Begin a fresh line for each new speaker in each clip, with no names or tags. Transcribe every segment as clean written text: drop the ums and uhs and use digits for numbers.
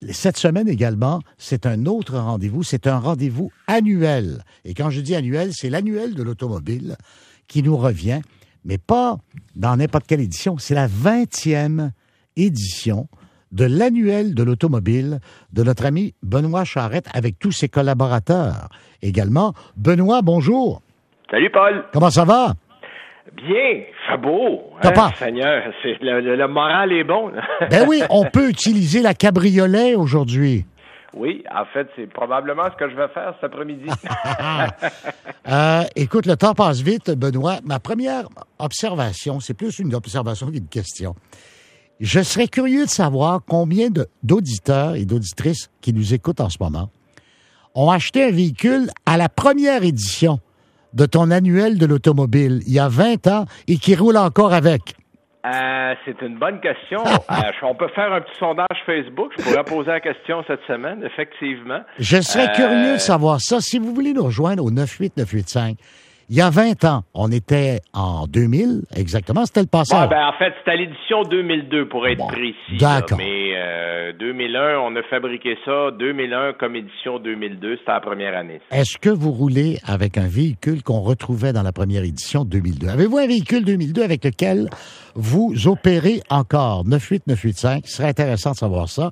cette semaine également, c'est un autre rendez-vous. C'est un rendez-vous annuel. Et quand je dis annuel, c'est l'annuel de l'automobile qui nous revient, mais pas dans n'importe quelle édition. C'est la 20e édition de l'annuel de l'automobile de notre ami Benoît Charette avec tous ses collaborateurs également. Benoît, bonjour.
Salut, Paul.
Comment ça va?
Bien, fait beau. Seigneur, le moral est bon.
Ben oui, on peut utiliser la cabriolet aujourd'hui.
Oui, en fait, c'est probablement ce que je vais faire cet après-midi.
Écoute, le temps passe vite, Benoît. Ma première observation, c'est plus une observation qu'une question. Je serais curieux de savoir combien d'auditeurs et d'auditrices qui nous écoutent en ce moment ont acheté un véhicule à la première édition de ton annuel de l'automobile, il y a 20 ans, et qui roule encore avec.
C'est une bonne question. On peut faire un petit sondage Facebook. Je pourrais poser la question cette semaine, effectivement.
Je serais curieux de savoir ça. Si vous voulez nous rejoindre au 98985, il y a 20 ans, on était en 2000, exactement, c'était le passage.
En fait, c'était à l'édition 2002, pour être précis.
D'accord.
Mais 2001, on a fabriqué ça. 2001 comme édition 2002, c'était la première année.
Est-ce que vous roulez avec un véhicule qu'on retrouvait dans la première édition 2002? Avez-vous un véhicule 2002 avec lequel vous opérez encore? 98985, ce serait intéressant de savoir ça.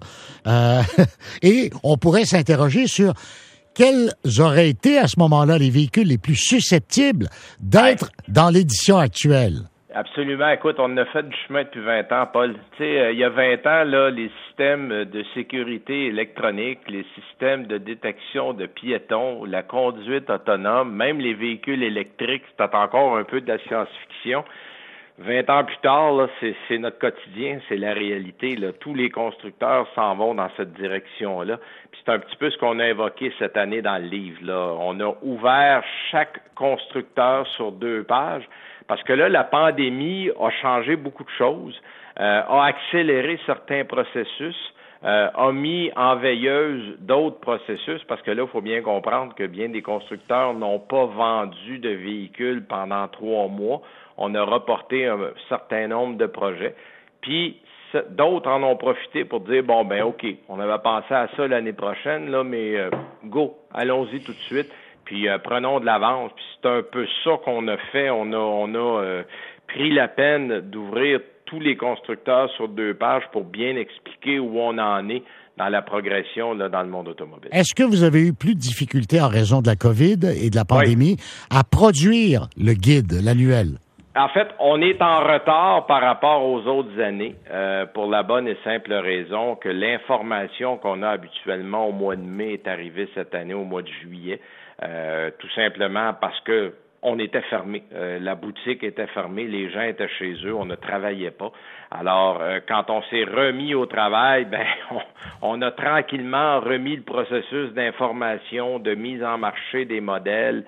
Et on pourrait s'interroger sur quels auraient été à ce moment-là les véhicules les plus susceptibles d'être dans l'édition actuelle?
Absolument. Écoute, on a fait du chemin depuis 20 ans, Paul. Tu sais, il y a 20 ans, là, les systèmes de sécurité électronique, les systèmes de détection de piétons, la conduite autonome, même les véhicules électriques, c'était encore un peu de la science-fiction. 20 ans plus tard, là, c'est notre quotidien, c'est la réalité. Là. Tous les constructeurs s'en vont dans cette direction-là. Puis c'est un petit peu ce qu'on a évoqué cette année dans le livre. Là. On a ouvert chaque constructeur sur 2 pages parce que là, la pandémie a changé beaucoup de choses, a accéléré certains processus, a mis en veilleuse d'autres processus parce que là, il faut bien comprendre que bien des constructeurs n'ont pas vendu de véhicules pendant 3 mois. On a reporté un certain nombre de projets. Puis, d'autres en ont profité pour dire, OK, on avait pensé à ça l'année prochaine, là, mais go, allons-y tout de suite, puis prenons de l'avance. Puis c'est un peu ça qu'on a fait. On a pris la peine d'ouvrir tous les constructeurs sur 2 pages pour bien expliquer où on en est dans la progression là, dans le monde automobile.
Est-ce que vous avez eu plus de difficultés en raison de la COVID et de la pandémie à produire le guide, l'annuel?
En fait, on est en retard par rapport aux autres années pour la bonne et simple raison que l'information qu'on a habituellement au mois de mai est arrivée cette année au mois de juillet, tout simplement parce que on était fermé. La boutique était fermée, les gens étaient chez eux, on ne travaillait pas. Alors, quand on s'est remis au travail, on a tranquillement remis le processus d'information, de mise en marché des modèles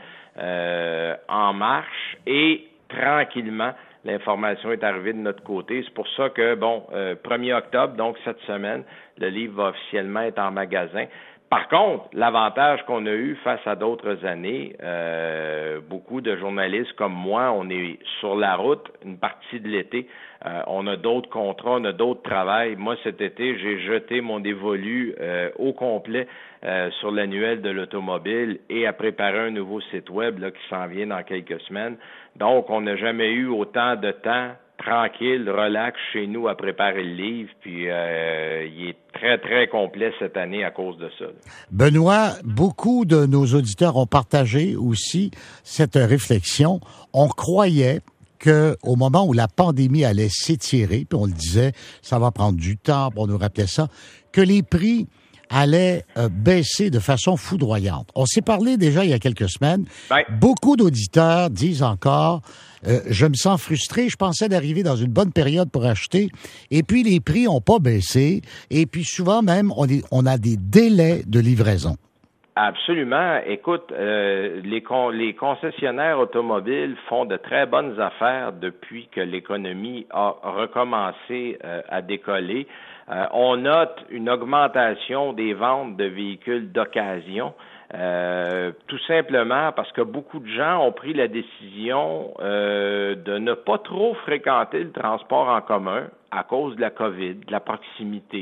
en marche et tranquillement, l'information est arrivée de notre côté. C'est pour ça que, 1er octobre, donc cette semaine, le livre va officiellement être en magasin. Par contre, l'avantage qu'on a eu face à d'autres années, beaucoup de journalistes comme moi, on est sur la route une partie de l'été. On a d'autres contrats, on a d'autres travails. Moi, cet été, j'ai jeté mon dévolu au complet sur l'annuel de l'automobile et à préparer un nouveau site web là, qui s'en vient dans quelques semaines. Donc, on n'a jamais eu autant de temps tranquille, relax chez nous à préparer le livre, puis il est très, très complet cette année à cause de ça.
Benoît, beaucoup de nos auditeurs ont partagé aussi cette réflexion. On croyait qu'au moment où la pandémie allait s'étirer, puis on le disait, ça va prendre du temps, on nous rappelait ça, que les prix allaient baisser de façon foudroyante. On s'est parlé déjà il y a quelques semaines. Beaucoup d'auditeurs disent encore je me sens frustré, je pensais d'arriver dans une bonne période pour acheter, et puis les prix n'ont pas baissé, et puis souvent même, on a des délais de livraison.
Absolument. Écoute, les concessionnaires automobiles font de très bonnes affaires depuis que l'économie a recommencé à décoller. On note une augmentation des ventes de véhicules d'occasion. Tout simplement parce que beaucoup de gens ont pris la décision de ne pas trop fréquenter le transport en commun à cause de la COVID, de la proximité,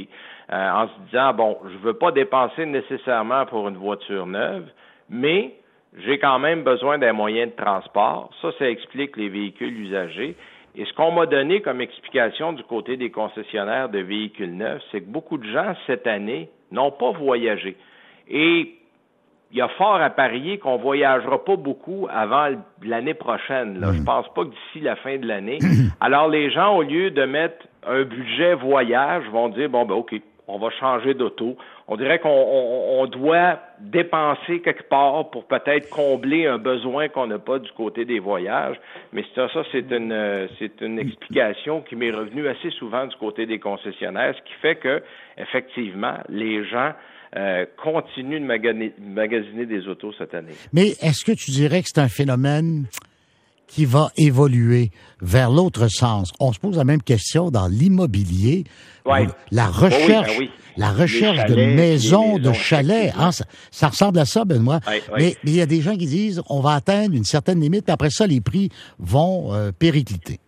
en se disant, bon, je veux pas dépenser nécessairement pour une voiture neuve, mais j'ai quand même besoin d'un moyen de transport. Ça explique les véhicules usagés. Et ce qu'on m'a donné comme explication du côté des concessionnaires de véhicules neufs, c'est que beaucoup de gens, cette année, n'ont pas voyagé. Et il y a fort à parier qu'on voyagera pas beaucoup avant l'année prochaine. Là. Je pense pas que d'ici la fin de l'année. Alors, les gens, au lieu de mettre un budget voyage, vont dire, bon, ben OK, on va changer d'auto. On dirait qu'on doit dépenser quelque part pour peut-être combler un besoin qu'on n'a pas du côté des voyages. Mais c'est une explication qui m'est revenue assez souvent du côté des concessionnaires, ce qui fait que, effectivement, les gens continuent de magasiner des autos cette année.
Mais est-ce que tu dirais que c'est un phénomène qui va évoluer vers l'autre sens? On se pose la même question dans l'immobilier.
Ouais.
La recherche, la recherche de maisons, de chalets, hein, ça ressemble à ça, Benoît.
Oui.
Mais il y a des gens qui disent on va atteindre une certaine limite, puis après ça, les prix vont péricliter.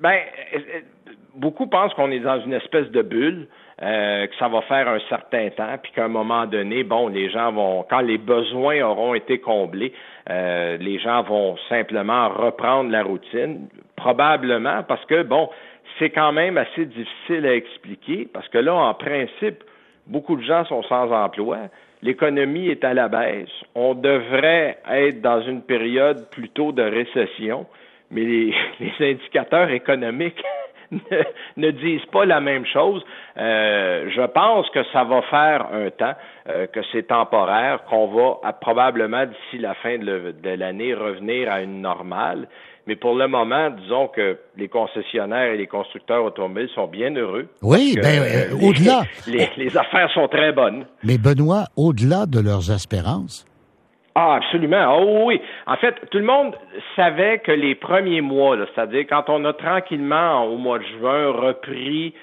Beaucoup pensent qu'on est dans une espèce de bulle. Que ça va faire un certain temps, puis qu'à un moment donné, bon, les gens vont, quand les besoins auront été comblés, les gens vont simplement reprendre la routine, probablement parce que, bon, c'est quand même assez difficile à expliquer, parce que là, en principe, beaucoup de gens sont sans emploi, l'économie est à la baisse, on devrait être dans une période plutôt de récession, mais les indicateurs économiques ne disent pas la même chose. Je pense que ça va faire un temps, que c'est temporaire, qu'on va probablement d'ici la fin de l'année revenir à une normale. Mais pour le moment, disons que les concessionnaires et les constructeurs automobiles sont bien heureux.
Oui, au-delà.
Les affaires sont très bonnes.
Mais Benoît, au-delà de leurs espérances,
ah, absolument. Oh oui. En fait, tout le monde savait que les premiers mois, là, c'est-à-dire quand on a tranquillement, au mois de juin, repris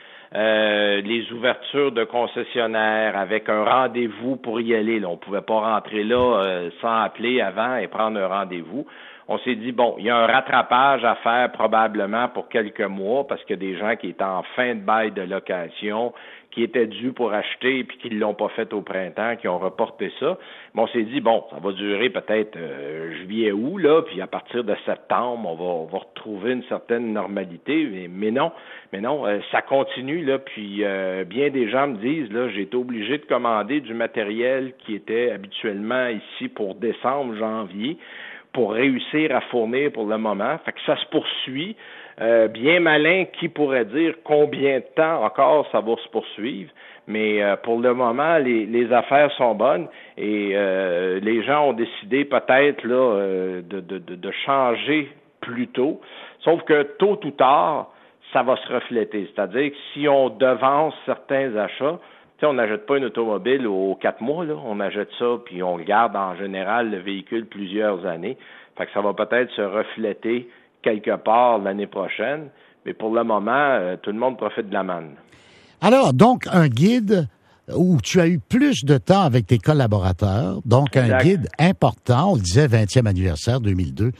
les ouvertures de concessionnaires avec un rendez-vous pour y aller. Là. On pouvait pas rentrer là sans appeler avant et prendre un rendez-vous. On s'est dit, bon, il y a un rattrapage à faire probablement pour quelques mois parce que des gens qui étaient en fin de bail de location, qui étaient dus pour acheter et puis qui ne l'ont pas fait au printemps, qui ont reporté ça. Mais on s'est dit, bon, ça va durer peut-être juillet-août, là, puis à partir de septembre, on va retrouver une certaine normalité. Mais non, ça continue, là, puis bien des gens me disent, là, j'ai été obligé de commander du matériel qui était habituellement ici pour décembre, janvier, pour réussir à fournir pour le moment. Fait que ça se poursuit. Bien malin, qui pourrait dire combien de temps encore ça va se poursuivre. Mais pour le moment, les affaires sont bonnes et les gens ont décidé peut-être là de changer plus tôt. Sauf que tôt ou tard, ça va se refléter. C'est-à-dire que si on devance certains achats, tu sais, on n'achète pas une automobile aux 4 mois, là. On achète ça, puis on garde en général le véhicule plusieurs années. Fait que ça va peut-être se refléter quelque part l'année prochaine. Mais pour le moment, tout le monde profite de la manne. Alors,
donc, un guide où tu as eu plus de temps avec tes collaborateurs. Donc, un guide important. On le disait, 20e anniversaire 2002.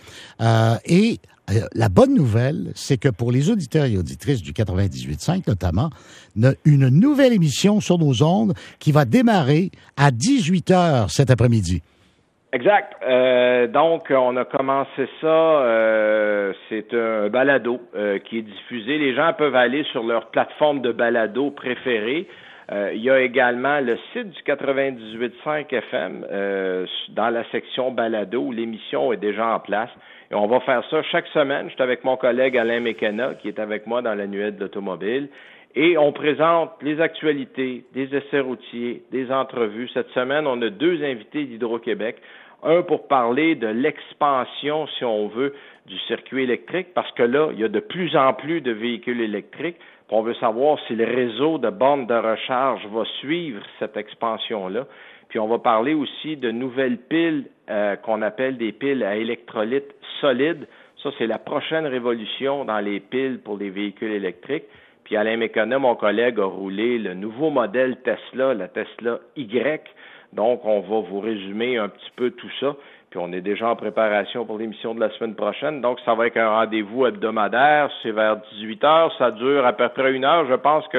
La bonne nouvelle, c'est que pour les auditeurs et auditrices du 98.5 notamment, une nouvelle émission sur nos ondes qui va démarrer à 18h cet après-midi.
Exact. Donc, on a commencé ça. C'est un balado qui est diffusé. Les gens peuvent aller sur leur plateforme de balado préférée. Il y a également le site du 98.5 FM dans la section balado où l'émission est déjà en place. Et on va faire ça chaque semaine. Je suis avec mon collègue Alain Mécana qui est avec moi dans l'annuel de l'automobile. Et on présente les actualités, des essais routiers, des entrevues. Cette semaine, on a 2 invités d'Hydro-Québec. Un pour parler de l'expansion, si on veut, du circuit électrique, parce que là, il y a de plus en plus de véhicules électriques. On veut savoir si le réseau de bornes de recharge va suivre cette expansion-là. Puis on va parler aussi de nouvelles piles qu'on appelle des piles à électrolyte solide. Ça, c'est la prochaine révolution dans les piles pour les véhicules électriques. Puis Alain Mécana, mon collègue, a roulé le nouveau modèle Tesla, la Tesla Y. Donc, on va vous résumer un petit peu tout ça. Puis on est déjà en préparation pour l'émission de la semaine prochaine. Donc, ça va être un rendez-vous hebdomadaire. C'est vers 18h. Ça dure à peu près 1 heure. Je pense que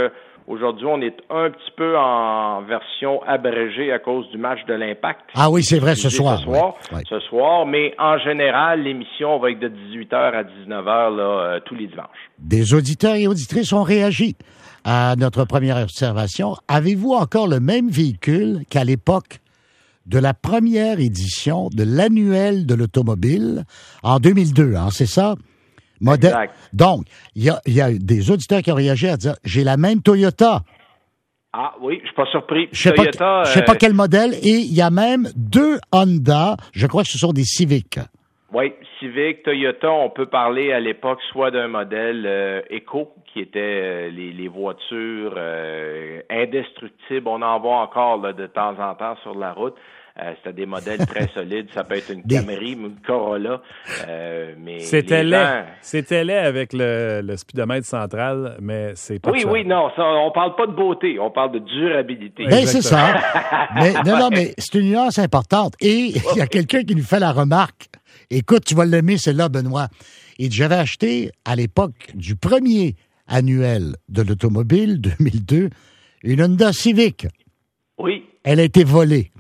Aujourd'hui, on est un petit peu en version abrégée à cause du match de l'Impact.
Ah oui, c'est vrai, ce soir.
Ce soir, mais en général, l'émission va être de 18h à 19h là, tous les dimanches. Des
auditeurs et auditrices ont réagi à notre première observation. Avez-vous encore le même véhicule qu'à l'époque de la première édition de l'annuel de l'automobile en 2002, hein, c'est ça?
Exact.
Donc, il y a des auditeurs qui ont réagi à dire « J'ai la même Toyota ».
Ah oui, je suis pas surpris.
Je sais pas quel modèle. Et il y a même 2 Honda, je crois que ce sont des Civic.
Oui, Civic, Toyota, on peut parler à l'époque soit d'un modèle Eco, qui était les voitures indestructibles. On en voit encore là, de temps en temps sur la route. C'était des modèles très solides. Ça peut être une Camry, une Corolla. Mais
c'était laid. C'était laid avec le speedomètre central, mais c'est pas ça.
Oui, non, ça, on parle pas de beauté, on parle de durabilité.
Ben, c'est ça. Mais c'est une nuance importante. Et il y a quelqu'un qui nous fait la remarque. Écoute, tu vas l'aimer, celle-là, Benoît. Et j'avais acheté, à l'époque du premier annuel de l'automobile, 2002, une Honda Civic.
Oui.
Elle a été volée.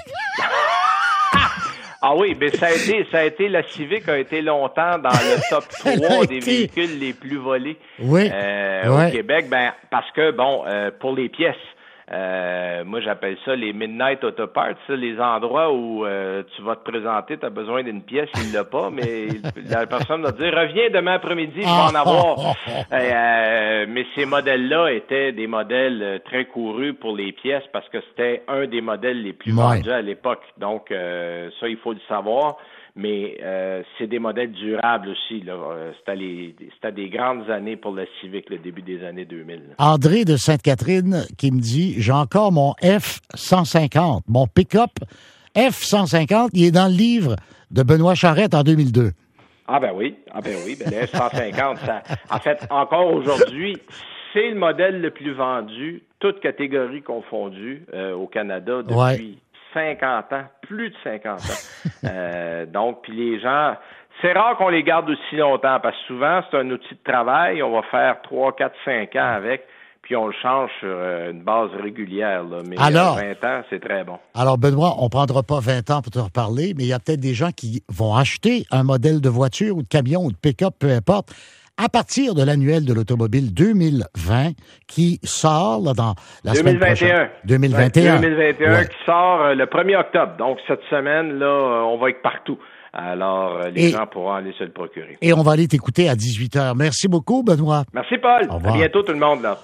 Ah oui, mais ça a été la Civic a été longtemps dans le top 3 des véhicules les plus volés au Québec. Ben parce que pour les pièces, moi j'appelle ça les Midnight Auto Parts, les endroits où tu vas te présenter, tu as besoin d'une pièce, il l'a pas, mais la personne va te dire reviens demain après-midi, je vais en avoir. Mais ces modèles-là étaient des modèles très courus pour les pièces parce que c'était un des modèles les plus vendus à l'époque. Donc ça, il faut le savoir. Mais c'est des modèles durables aussi. Là. C'était des grandes années pour la Civic, le début des années 2000. Là.
André de Sainte-Catherine qui me dit « J'ai encore mon F-150, mon pick-up F-150, il est dans le livre de Benoît Charette en 2002. »
Ah ben oui, le F-150, ça, en fait, encore aujourd'hui, c'est le modèle le plus vendu, toutes catégories confondues au Canada depuis 50 ans, plus de 50 ans. Donc, puis les gens, c'est rare qu'on les garde aussi longtemps parce que souvent, c'est un outil de travail, on va faire 3, 4, 5 ans avec, puis on le change sur une base régulière. Là. Mais 20 ans, c'est très bon.
Alors, Benoît, on ne prendra pas 20 ans pour te reparler, mais il y a peut-être des gens qui vont acheter un modèle de voiture ou de camion ou de pick-up, peu importe, à partir de l'annuel de l'automobile 2020 qui sort là, dans la semaine prochaine. 2021.
2021 qui sort le 1er octobre. Donc, cette semaine, là, on va être partout. Alors, les gens pourront aller se le procurer.
Et on va aller t'écouter à 18h. Merci beaucoup, Benoît.
Merci, Paul. À bientôt, tout le monde. Là.